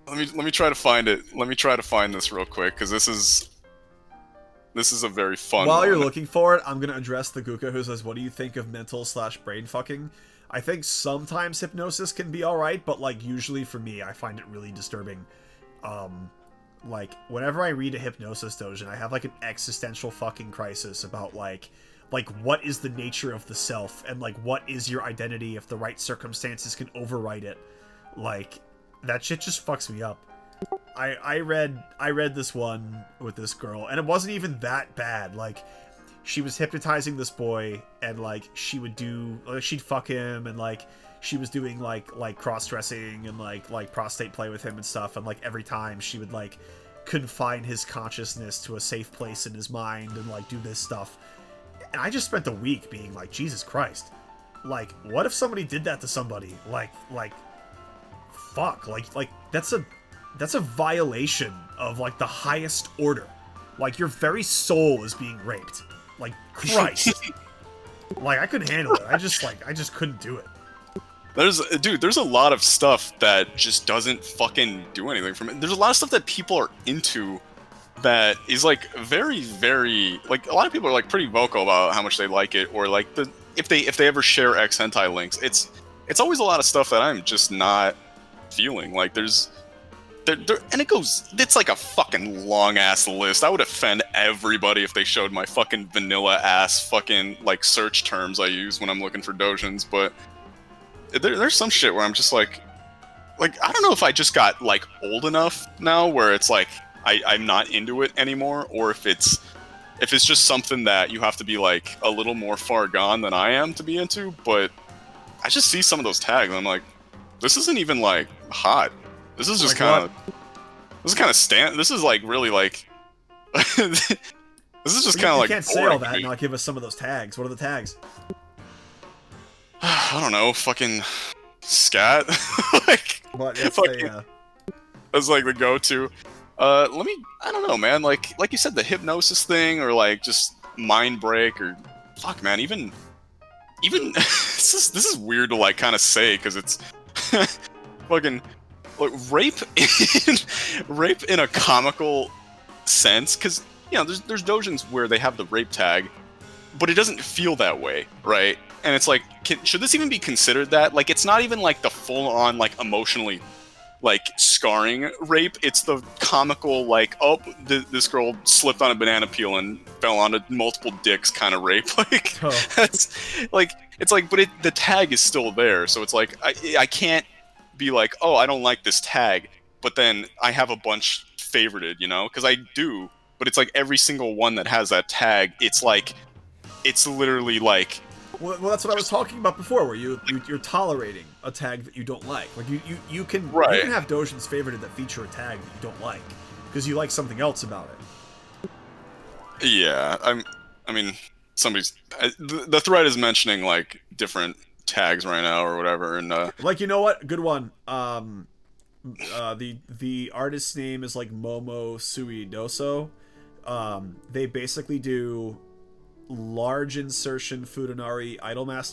let me try to find it. Let me try to find this real quick because this is a very fun While you're one. looking for it, I'm gonna address the Guka who says, "What do you think of mental/brain fucking?" I think sometimes hypnosis can be all right, but like usually for me, I find it really disturbing. Um, like whenever I read a hypnosis doujin, I have like an existential fucking crisis about like what is the nature of the self and like what is your identity if the right circumstances can override it. Like that shit just fucks me up. I read this one with this girl and it wasn't even that bad. Like she was hypnotizing this boy and like she would do like she'd fuck him and like she was doing like cross-dressing and like prostate play with him and stuff, and like every time she would like confine his consciousness to a safe place in his mind and like do this stuff. And I just spent a week being like, Jesus Christ, like what if somebody did that to somebody? Like fuck, like that's a violation of like the highest order. Like your very soul is being raped. Like Christ. Like I couldn't handle it. I just couldn't do it. There's a lot of stuff that just doesn't fucking do anything for me. There's a lot of stuff that people are into that is like very, very like a lot of people are like pretty vocal about how much they like it, or like the if they ever share X hentai links, it's always a lot of stuff that I'm just not feeling. Like and it goes, it's like a fucking long ass list. I would offend everybody if they showed my fucking vanilla ass fucking like search terms I use when I'm looking for dojins, but there's some shit where I'm just like I don't know if I just got like old enough now where it's like I'm not into it anymore, or if it's just something that you have to be like a little more far gone than I am to be into. But I just see some of those tags and I'm like, this isn't even like hot. This is just Like what? this is like really like this is just kind of You like can't say boring all to that me. and not give us some of those tags. What are the tags? I don't know, fucking scat. Like What? It's fucking the that's like the go-to. I don't know, man. Like you said, the hypnosis thing, or like just mind break, or fuck, man. Even this is weird to like kind of say because it's fucking like rape in a comical sense. Because you know, there's dojins where they have the rape tag, but it doesn't feel that way, right? And it's like, should this even be considered that? Like, it's not even like the full-on like emotionally like scarring rape. It's the comical like, oh, this girl slipped on a banana peel and fell onto multiple dicks kind of rape. Like oh. that's like, it's like, but the tag is still there, so it's like I can't be like, oh, I don't like this tag, but then I have a bunch favorited, you know, because I do. But it's like every single one that has that tag, it's like, it's literally like, Well, that's what I was talking about before, where you're tolerating a tag that you don't like. Like you can have dojins favorited that feature a tag that you don't like because you like something else about it. yeah, I mean, the thread is mentioning like different tags right now or whatever, and Like, you know what? Good one. The artist's name is like Momo Suidoso. They basically do large insertion Futanari Idolmaster